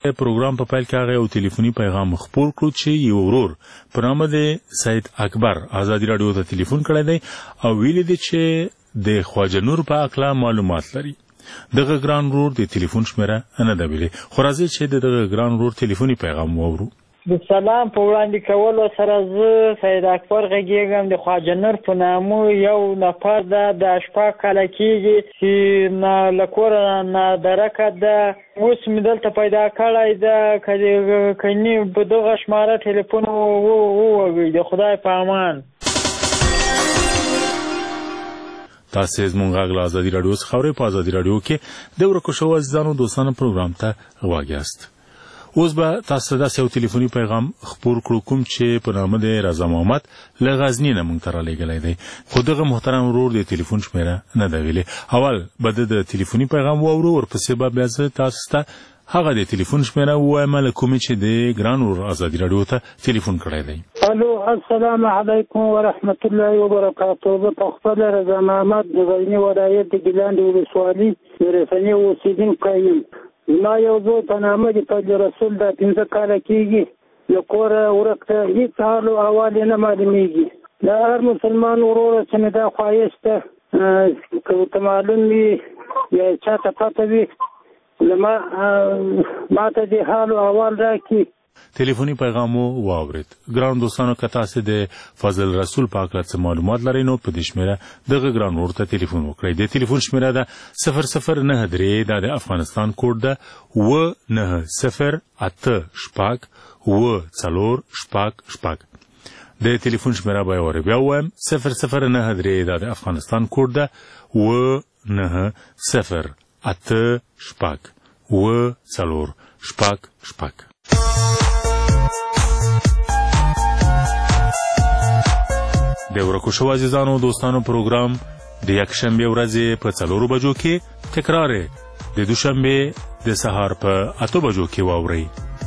پروګرام په پیل کې هغه یو ټلیفوني پیغام خپور کړو چې یو ورور په نامه د سید اکبر آزادي رادیو ته ټلیفون کړی دی او ویلي دی چې د خواجه نور په اړه معلومات لري. دغه ګران ورور د ټلیفون شمیره نه ده ویلې، خو راځي چې دغه ګران ورور ټلیفوني پیغام واورو. د سلام په وړاندې کولو سره زه سید اکبر غږیږم. د خواجه نور په نامه یو نفر ده، د شپږ کاله کېږي چې له کوره نادرکه ده. اوس مې دلته پیدا کړی ده، کني په دغه شماره ټلیفون ووهئ. د خدای په امان. تاسې زموږ غږ له ازادي راډیو څخه اورئ. په ازادي راډیو کې د ورکو شوو عزیزانو دوستانو پروګرام ته غوږ یاست. اوس به تاسو داسې یو ټلیفوني پیغام خپور کړو کوم چې په نامه د رضا محمد له غزني نه موږ ته رالیږلی دی، خو دغه محترم ورور د ټلیفون شمیره نه ده ویلې. اول به د ټلیفوني پیغام واورو، ورپسې به بیا زه تاسو ته هغه د ټلیفون شمیره ووایم له کومې چې د ګران ورور ازادي راډیو ته ټلیفون کړی دی. الو، السلام علیکم ورحمت الله وبرکاته. زه پخپله رضا محمد د غزني ولایت د ګیلان د ولسوالۍ د رسنۍ اوسېدونکی یم. ما یو زوی په نامه د فضل رسول دا 15 کاله کېږي، له کوره ورک ته هېڅ حال او احوال یې نه معلومېږي. د هر مسلمان وروره چې مې دا خواهش ده که ورته معلوم وي یا چا ته پته وي ما ته د حال او احوال راکړي. ټلیفوني پیغام واورید. ګران دوستانو، که تاسو د فضل رسول په اړه څه معلومات لرئ نو په دې شمیره دغه ګران ورور ته ټلیفون وکړئ. د ټلیفون شمیره ده 0093، دا د افغانستان کوډ ده 9008 د ټلیفون شمیره به یې بیا ووایم 0093، دا د افغانستان کوډ ده 9008. د ورکو شو عزیزانو دوستانو پروګرام د یکشنبه ورځې په 4 بجو کې تکرار د دوشنبه د سهار په 8 بجو کې واورئ.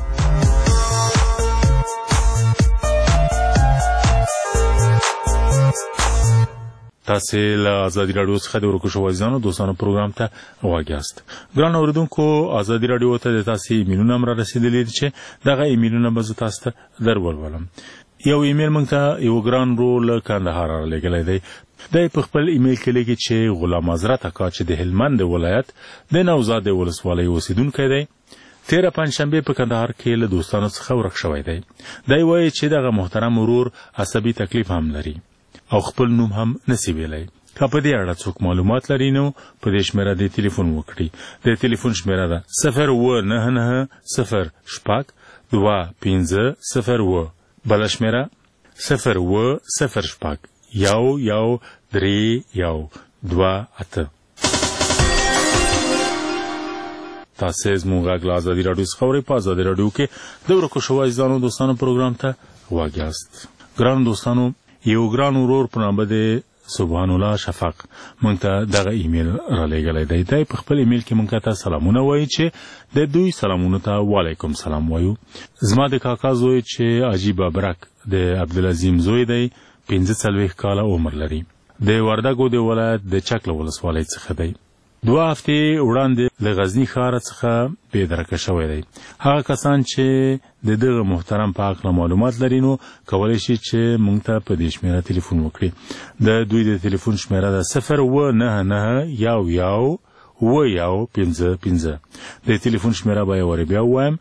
تاسو له ازادي راډیو څخه د ورکو شو عزیزانو دوستانو پروګرام ته غوږ یاست. ګران اوریدونکو، ازادي راډیو ته د تاسو ایمیلونه را رسیدلي چې دغه ایمیلونه به تاسو ته درولم. یو ایمیل موږ ته یو ګران رول کندهار را لګلې دی. د په خپل ایمیل کې لیکي چې غلام حضرت اکا چې د هلمند ولایت د نوزاد ولسوالۍ اوسیدونکی دی، 13 پنجشنبه په کندهار کې له دوستانو څخه ورک شوی دی. دی وایي چې دغه محترم ورور عصبي تکلیف هم لري او خپل نوم هم نسی ویلی. که په دې اړه څوک معلومات لري نو په دې شمیره د ټلیفون وکړي. د ټلیفون شمیره ده 019902502. بل شمیره 010011312. تاسو زموږ غږ له ازادي راډیو څخه اورئ. په ازادي راډیو کې د ورکو شوو عزیزانو دوستانو پروګرام ته غوږ یاست. ګران دوستانو، یو ګران ورور په نامه د سبحان الله شفق موږ ته دغه ایمیل را لېږلی دی. دی په خپل ایمیل کې موږ ته سلامونه وایي چې د دوی سلامونو ته وعلیکم سلام وایو. زما د کاکا زوی چې عجیب ابرک د عبدالعظیم زوی دی، 45 کاله عمر لري، د وردګو د ولایت د چکله ولسوالۍ څخه دی. 2 هفتې وړاندې له غزني ښار څخه بېدرکه شوی دی. هغه کسان چې د دغه محترم په اړه معلومات لري نو کولی شي چې موږ ته په دې شمیره ټلیفون وکړي. د دوی د ټلیفون شمیره ده 019911515. د ټلیفون شمیره به یې بیا ووایم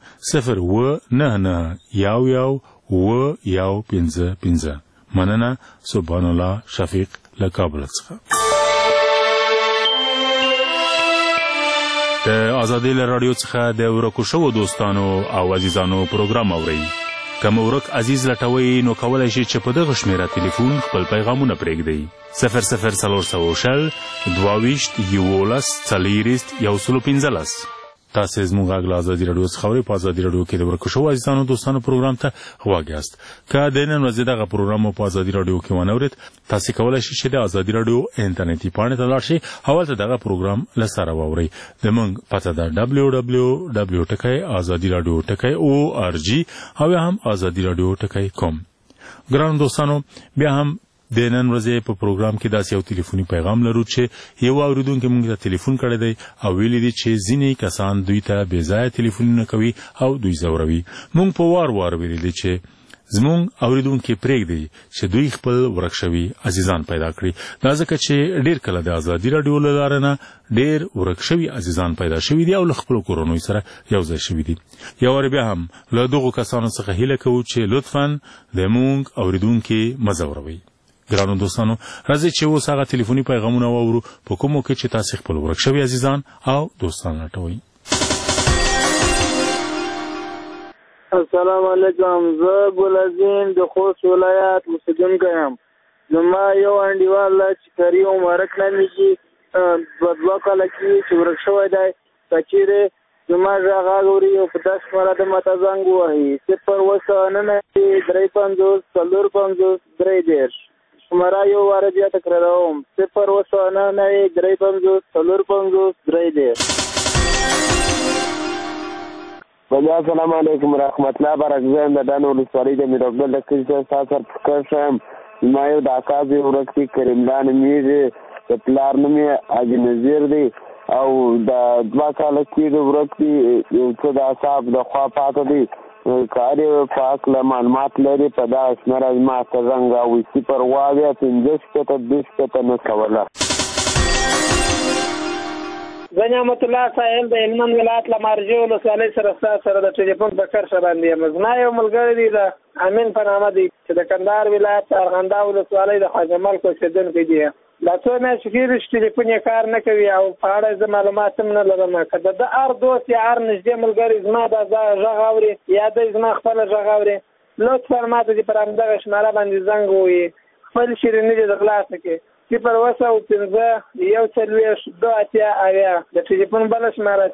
019911515. مننه. سبحان الله شفیق له کابل څخه. د ازادي راډیو څخه د ورکو شوو دوستانو او عزیزانو پروګرام اورئ. که مو ورک عزیز لټوئ نو کولی شئ چې په دغه شمیره ټلیفون خپل پیغامونه پرېږدئ. 00400 22 11 115. تاسو زموږ غږ له ازادي راډیو څخه اورئ. په ازادي راډیو کې د ورکو شوو عزیزانو دوستانو پروګرام ته غوږ یاست. که د نن ورځې دغه پروګرام په ازادي راډیو کې ونه اورئ، تاسو کولی شئ چې د ازادي راډیو انټرنیټي پاڼې ته لاړ شئ او هلته دغه پروګرام له سره واورئ. زموږ پته ده www.azadiradio.org او یا هم azadiradio.com. ګرانو دوستانو، بیا هم د نن ورځې په پروګرام کې داسې یو ټلیفوني پیغام لرو چې یو اوریدونکو موږ ته ټلیفون کړی دی او ویلي دي چې ځینې کسان دوی ته بې ځایه ټلیفونونه کوي او دوی ځوروي. موږ په وار ویلي دي چې زموږ اوریدونکو پرېږدي چې دوی خپل ورک شوي عزیزان پیدا کړي. دا ځکه چې ډېر کله د ازادي راډیو له لارې نه ډېر ورک شوي عزیزان پیدا شوي دي او له خپلو کورنیو سره یو ځای شوي دي. یو وار بیا هم له دغو کسانو څخه هیله کوو چې لطفاً د موږ اوریدونکي مه ځوروئ. ګرانو دوستانو، راځئ چې اوس هغه ټلیفوني پیغامونه واورو په کومو کې چې تاسې خپل ورک شوي عزیزان او دوستان لټوئ. السلام علیکم. زه ګلعظیم د خوست ولایت اوسېدونکی یم. زما یو انډیوال چې کریم مبارک نومیږي، دوه کاله کېږي چې ورک شوی دی. که چیرې زما غږ اوري او په داسې مراده ماته زنګ ووهي 0199450 شماره یو واره بیا تکراروم 0199450 السلام علیکم ورحمت الله وبرکاته. د دانو ولسوالۍ د میر عبدالله کلي څخه تاسو سره فکر شم. ما یو د اکا زوی ورک دی، کریم الله نومیږي، د پلار نوم یې حاجي نظیر دی او د 2 کاله کېږي ورک دی. یو څه د اصحاب د خوا پاته دی. کار یې په هکله معلومات لري په دغه شمېره زما ته زنګ راوستي پروا بیا 15 شپېته 20 شپېته نه کوله. زه نعمت الله صاحب د هلمند ولایت له مارجې ولسوالۍ سره د ټلیفون په کرښه باندې یم. زما یو ملګری دی د امین په نامه دی چې د کندهار ولایت ارغنداو ولسوالۍ د خواجه ملک اوسېدونکی دی. دا څو میاشتې کېږي چې ټلیفون یې کار نه کوي او په اړه زه معلومات هم نه لرم. که د هر دوست یا هر نږدې ملګري زما دا غږ اوري یا دی زما خپله غږ اوري، لطفا ما ته دې پر همدغه شماره باندې زنګ ووهي، خپل شیریني دې د خلاصه کړي. 015 د ټلیفون بله شماره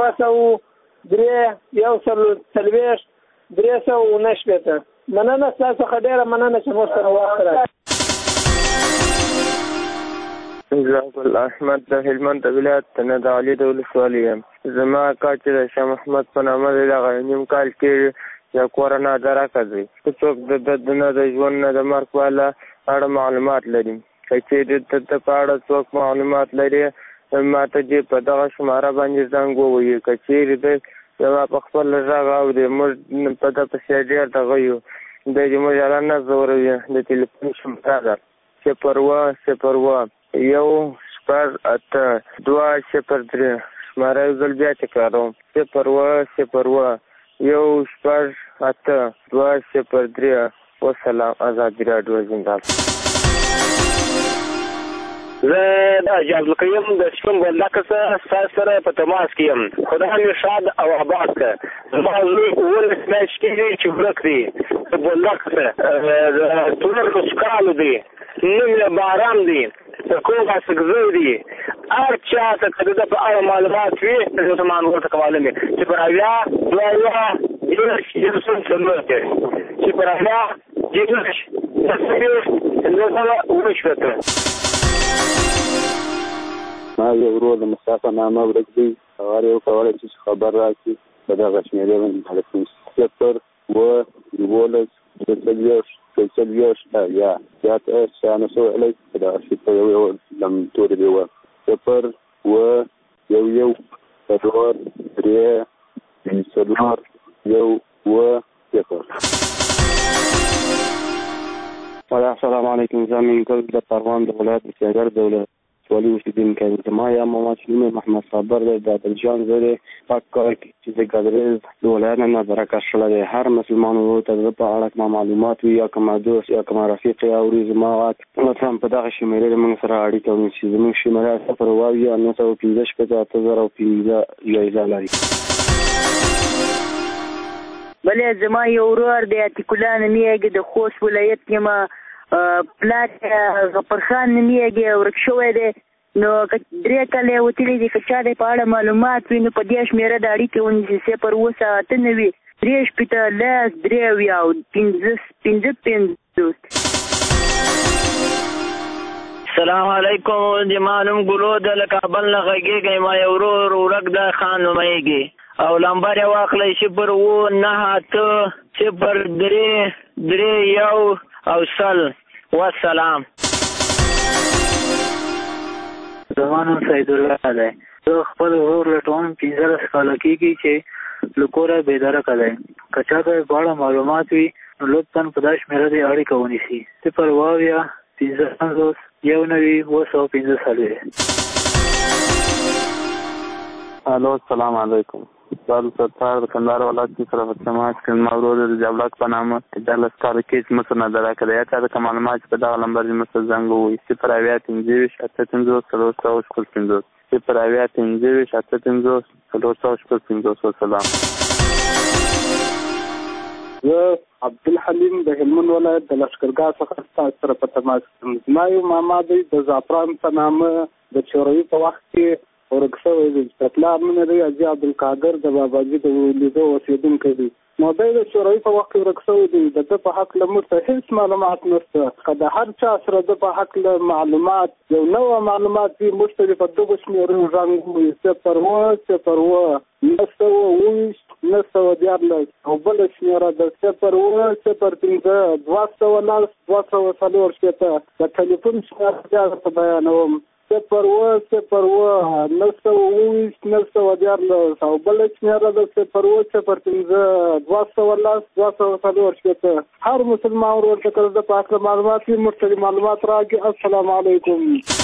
013 مننه ستاسو څخه ډېره مننه چې موږ سره وخت راکړئ. زه ګل احمد د هلمند ولایت نه د علي د ولسوالۍ یم. زما اکا چې د شاه محمد په نامه دی، دغه نیم کال کې یا کورونه درکه دی. که څوک د نه د ژوند نه د مرګ په اړه معلومات لري، که چېرې د په اړه څوک معلومات لري ما ته دې په دغه شماره باندې زنګ ووهي. که چېرې دی زما په خپل غږ اوري، موږ په ده پسې ډېر دغه یو دی چې موږ هغه نه ځوروي. د ټلیفون شماره ده 010 1 6 8 2 0 شماره یو ځل بیا تکراروم 010 1 6 8 2 0. وسلام. ازادي راډیو زنده‌باد. زه د حاجي عبدالقیوم د شپون بولدکه څخه ستاسو سره په تماس کې یم. خدای مې شاد او آباد کړه. زما زوی 19 میاشتې کېږي چې ورک دی د بولدکه څخه، د 13 کالو دی، نوم یې باران دی، د کوم اسګزی دی. هر چا ته که د په اړه معلومات وي زه ته معلومات کولی مې چې پر اویا 2 ما یو ورور د مصطفی نامه ورک دی، هغه یو کولی چې خبر راکړي په دغه شمېرې باندې ټلیفون 0 یا زیات شانه شوی علیک په دغه شي په یو لمتورې دی 0 1 السلام علیکم. زمین ګل د پروان د ولایت د سیګر دولت ولي اوسېدونکی یم. زما یا محمد شلوم محمد صابر دی، د عادلجان زوی دی. په کار کې چې د ګدریز د ولایت نه درکه شوی دی. هر مسلمان ورور ته د په اړه کومه معلومات وي یا کومه دوست یا کومه رفیق یا اوري زما غږ لطفا په دغه شمېرې موږ سره اړیکه ونیسي. زموږ شمېره 0 جایزه لري. بلې زما یو ورور دی عتیق الله نومیږي، د خوست ولایت یم. پلار غفر خان نومیږي، ورک شوی دی. نو 3 کاله یې وتلي دي. که چا دی په اړه معلومات وي نو په دې شمېره د اړیکې ونیسي 0 3 10 3 50. السلام علیکم. د معلوم ګلو د کابل نه غږیږي. ما یو ورور ورک د خان نومیږي او لمبر یې واخلی 0 9 8 0 3 1 او 0 والسلام. زما نوم سید الله دی. زه خپل ورور لټوم 15 کاله کېږي چې له کوره بېدرکه دی. که چاته په اړه معلومات وي نو لطفا په دا شمېره دې اړیکه ونیسي 0 15 19 الو السلام علیکم. سال ستار د کندهار ولایت کې سره په سماج کې مورود د جبلک په نامه د لسکار کې مصر نظر کړی یا چې د معلومات په دا نمبر دې مصر زنګ وي 0 سلام. زه عبدالحلیم د هلمند ولایت د لشکرګاه څخه ستاسو سره په تماس یم. زما یو ماما دی د زعفران په نامه د شوروي په وخت کې ورک شوی دی. د پلار نوم یې دی حاجي عبدالقادر د باباجي د لیدو اوسېدونکی دی. نو دی د شوروي په وخت کې ورک شوی دی. د ده په هکله موږ ته هېڅ معلومات نشته. که د هر چا سره د په هکله معلومات یو نوی معلومات وي موږ ته په دغو شمېرو رنګ وي 0 9 914 او بله شمېره د 0 05 210 240 د ټلیفون شمېره بیا درته بیانوم 0 0 9 914 او بله شمېره د 0 05 210 240 هر مسلمان ورور ته که د په هکله معلومات وي موږ ته معلومات راکړي. السلام علیکم.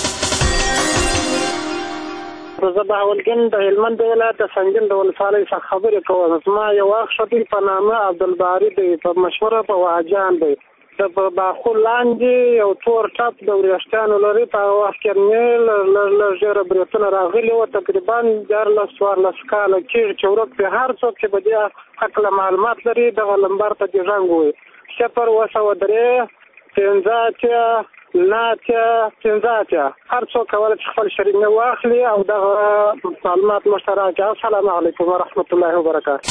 زه بهاولګن د هلمند ولایت د سنجل د ولسوالۍ څخه خبرې کوم. زما یو اخ شقیق په نامه عبدالباري دی، په مشهوره په واجان دی. د باخو لاندې یو تور ټپ د وریښتانو لري. په هغه وخت کې مې لږ ژېره برېتونه راغلي وو. تقریبا 14 کاله کېږي چې ورک دی. هر څوک چې په دې هکله معلومات لري دغه نمبر ته دې زنګ ووایي 0 هر څوک کولی چې خپل شریک مې واخلي او دغه معلومات مشترک. السلام علیکم ورحمت الله وبرکاته.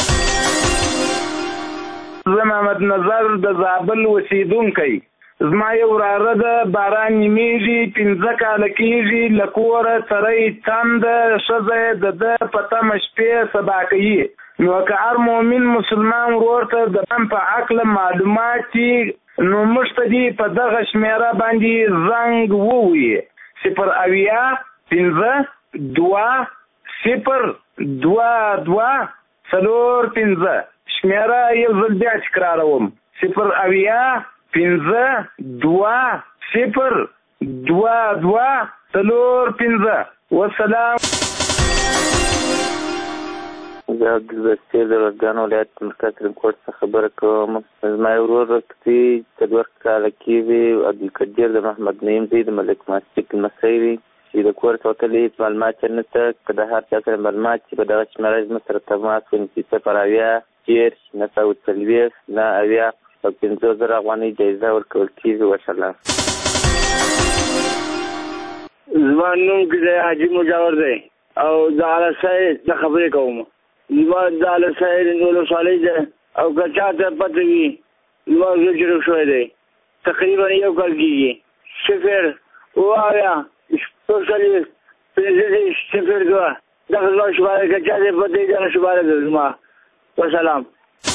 زه محمد نظر د زابل اوسېدونکی. زما یو وراره ده باران نیمېږي 15 کاله کېږي له کوره سړی تنده ښځه یې د ده په تمه شپې سبا کوي. نو که هر مؤمن مسلمان ورور ته د من په هکله معلومات وي نو موږ ته دې په دغه شمېره باندې زنګ ووایي 0 15 2 0 2 5 شمېره یو ځل بیا تکراروم 0 15 2 0 2 5 والسلام. زه عبدالبصیر د ارزګان ولایت مرکز رنګکوټ څخه خبره کوم. زما یو ورور رخصتي 4 کاله کېږي. عبدالقدیر د محمد نعیم زوی د ملک ماسک لمسی دی چې د کور ته وتلی هېڅ معلومات یې نشته. که د هر چا سره معلومات چې په دغه شمېره زموږ سره تماس ونیسي 0 940 9 او 50,000 افغانۍ جایزه ورکول کېږي. وسلام. زما نوم حاجي مجاور دی او د علسای د خبرې کوم. زما د علسای ولسوالۍ ده او که چاته پته وي زما زوی چې ورک شوی دی تقریبا 1 کال کېږي 0 0 دغه زما شماره که چاته پته وي دغه شماره ده زما. وسلام.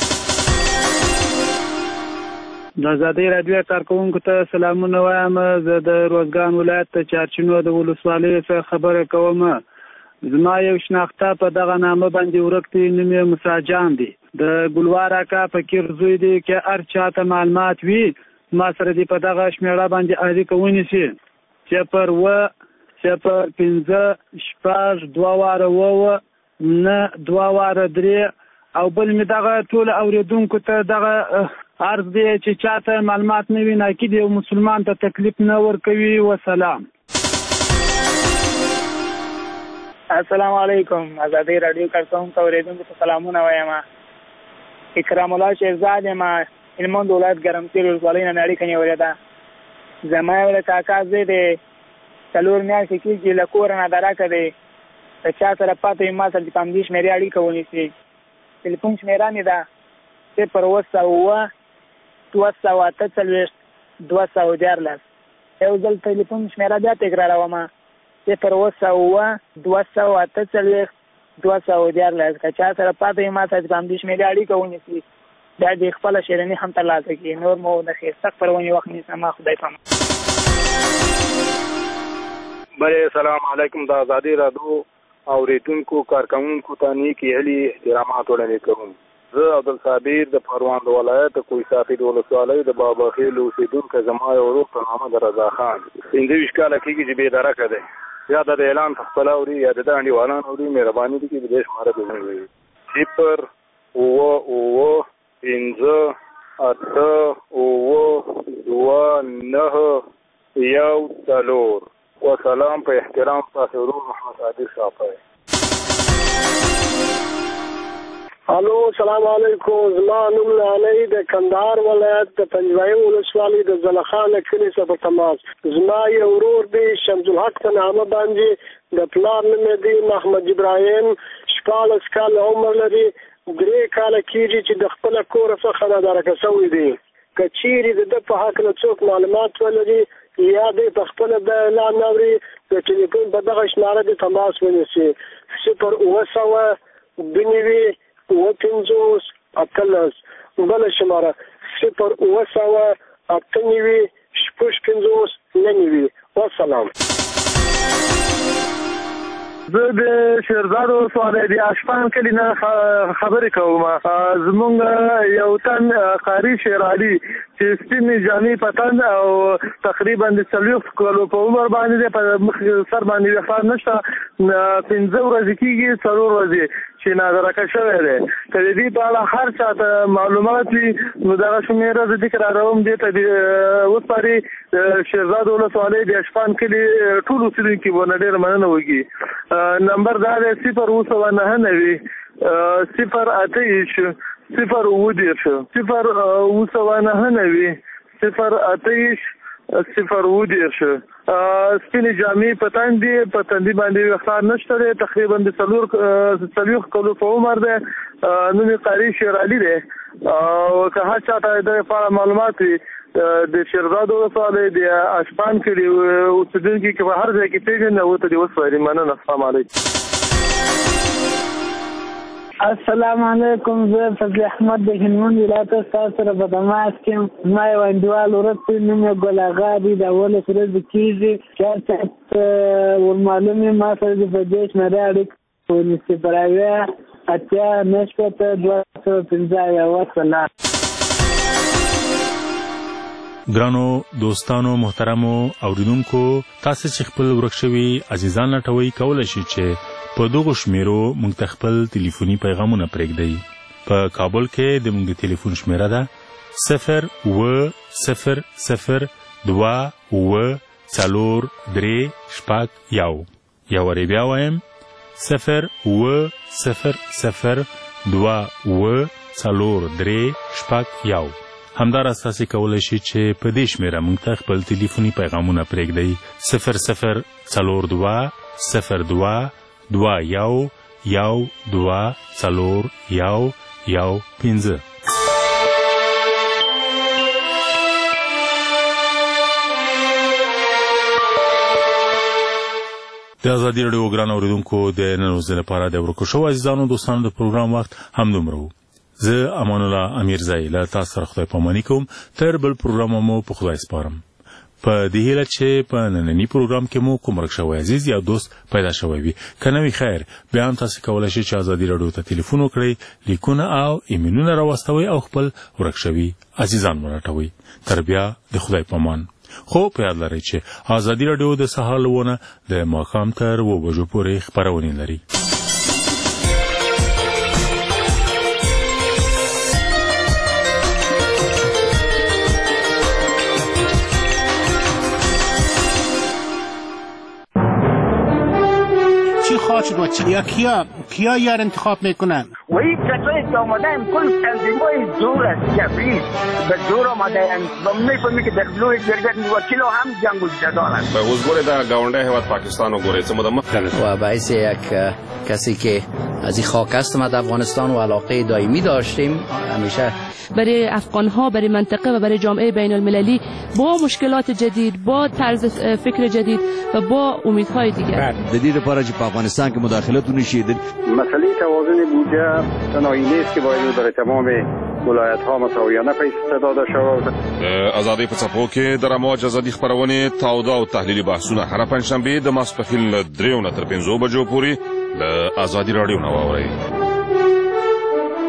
د ازادۍ راډیو کارکوونکو ته سلامونه وایم. زه د روزګان ولایت د چارچینو د ولسوالۍ څخه خبره کوم. زما یو شناخته په دغه نامه باندې ورک دی. نوم یې موسی جان دی. د ګلوار اکا فقیر زوی دی. که هر چاته معلومات وي ما سره دې په دغه شمېره باندې اړیکه ونیسي 0 0 5 2 او بل مې دغه ټول اوریدونکو ته دغه عرض دی چې چاته معلومات نه وي ناکید یو مسلمان ته تکلیف نه ورکوي. وسلام. السلام علیکم. ازادۍ راډیو کارکوونکو اوریدونکو ته سلامونه وایم. اکرام الله شیرزاد یم. هلمند ولایت ګرمسیر ولسوالۍ نه اړیکه نیولې ده. زما یو کاکا زوی دی 4 میاشتې کېږي له کوره نادرکه دی. که چا سره پته وي ما سره د په همدې شمېرې اړیکه ونیسي. ټلیفون شمېره مې ده 0 248 214. یو ځل ټلیفون شمېره بیا تکراروم 0 248 214. که چا سره پته وي ما سره د په همدې شمېرې اړیکه ونیسي دا د خپل شیرینی هم ترلاسه کړي. نور مو د خیرتک پرونې وخت نیسم. خدای پامان. بله سلام علیکم. د آزادي راډیو اوریدونکو کارکوونکو ته نیکې هیلې احترامات وړاندې کوم. زه عبدالصابر د پروان د ولایت کوهي صافي د ولسوالۍ د باباخیل اوسېدونکی، زما یو ورور په نامه د رضا خان 25 کاله کېږي چې بېدرکه دی. یا د اعلان په خپله اوري یا د ده انډیوالان اوري. مهرباني وکړي د دې شماره د ژوند وي 0 وسلام. په احترام تاسو ورور محمد عادل صافی. الو سلام علیکم. زما نوم لانی د کندهار ولایت د پنجوایم ولسوالۍ د زلخان کلي څخه په تماس. زما یو ورور دی شمس الحق په نامه باندې د پلار نوم دی محمد ابراهیم. 14 کاله عمر لري. 3 کاله کېږي چې د خپل کور څخه نادرکه شوی دی. که چیرې د ده په هکله څوک معلومات ولري یا دی په خپله د اعلان اوري د ټلیفون په دغه شماره د تماس ونیسي 0900 2 50 18. بله شماره 0900 8 50 وسلام. زه د شیرزاد ولسوالۍ د اشپان کلي نه خبرې کوم. زمونږ یو تن قاري شیر علي چې سپینې جامې په تن او تقریبا د 40 کالو په عمر باندې دی، په مخ سر باندې ویښتان نشته. 15 ورځې کېږي 4 ورځې چې نادرکه شوی دی. که د دې په اړه هر چا ته معلومات وي نو دغه شمېره زه تکراروم دې ته وسپاري شیرزاد ولسوالۍ د اشپان کلي ټول اوسېدونکي به نه ډېره مننه وکړي. نمبر دا دی 0999 0 28 0 ودیش 0999 0 28 0 ودیش. سپینې جامې په تن دي، په تندي باندې ویښتان نشته دی، تقریبا د 40 کالو په عمر دی. نوم یې قاري شیر علي دی. او که هر چا ته د دې په اړه معلومات وي د شیرزاد ولسوالۍ د اشپان کلي اوسېدونکي که په هر ځای کې پېژني او ورته دې وسپاري. مننه. السلام علیکم. السلام علیکم. زه فضل احمد د هلمند ولایت ستاسو سره په تماس کې یم. زما یو انډیوال ورور دی، نوم یې ګل اغا دی. د 11 ورځې کېږي چې هر چا ته ورمعلوم یم ما سره دې په دې شمېره اړیکه ونیسي. پر 80 وسلام. ګرانو دوستانو محترمو اوریدونکو، تاسو چې خپل ورک شوي عزیزان لټوي کولای شئ چې په دغه شمیرو موږ ته خپل ټلیفوني پیغامونه پرېږدئ. په کابل کې د موږ د ټلیفون شمیره ده 0 2 4 3 1. یا وری بیا وایم 0 2 4 3 1. همداراز تاسو کولای شئ چې په دې شمیره موږ ته خپل ټلیفوني پیغامونه پرېږدئ 00 42 02 21 12 4 1 15. د آزادي راډیو ګران اوریدونکو، د نن ورځې لپاره د ورکو شوو عزیزانو دوستانو د پروګرام وخت همدومره و. زه امان الله امیرزی له تاسو سره خدای پاماني کوم. تر بل پروګرام مو په خدای سپارم. په دې هیله چې په نننی پروګرام کې مو کوم ورک شوی عزیز یا دوست پیدا شوی وي. که نه وي خیر، بیا هم تاسو کولی شئ چې آزادي راډیو ته ټلیفون وکړئ، لیکونه او ایمیلونه راواستوئ او خپل ورک شوي عزیزان وراټوئ. تر بیا د خدای پامان. خو په یاد لرئ چې آزادي راډیو د سهار له 9 د ماښام تر 2 بجو پورې خپرونې لري. خواهد شد و کیا یار انتخاب میکنن؟ و این کسایی که آمدن کل تنظیمای زور است، جبری به زور آمدن و میفهمی که در لوی جرگت وکیل هم جنگ و جدال است. به وزگوری در گاونده هیواد پاکستان و گوری و باعث یک کسی که از این خاک است ما در افغانستان و علاقه دائمی داشتیم همیشه برای افغان‌ها، برای منطقه و برای جامعه بین المللی با مشکلات جدید، با طرز فکر جدید و با امیدهای دیگر. جدید لپاره چې په افغانستان کې مداخلت ونشي. مسئله توازن بودجه تنهایی نیست که باید برای تمام ولایت‌ها مساویانه پیسته داده شود. ازادي په څپو کې د رموج ازادي خبرونه تاوده او تحلیلي بحثونه هر پنځشنبه د ماسپښین له 3 نه تر 5 بجو پورې د ازادي رادیو نو واورئ.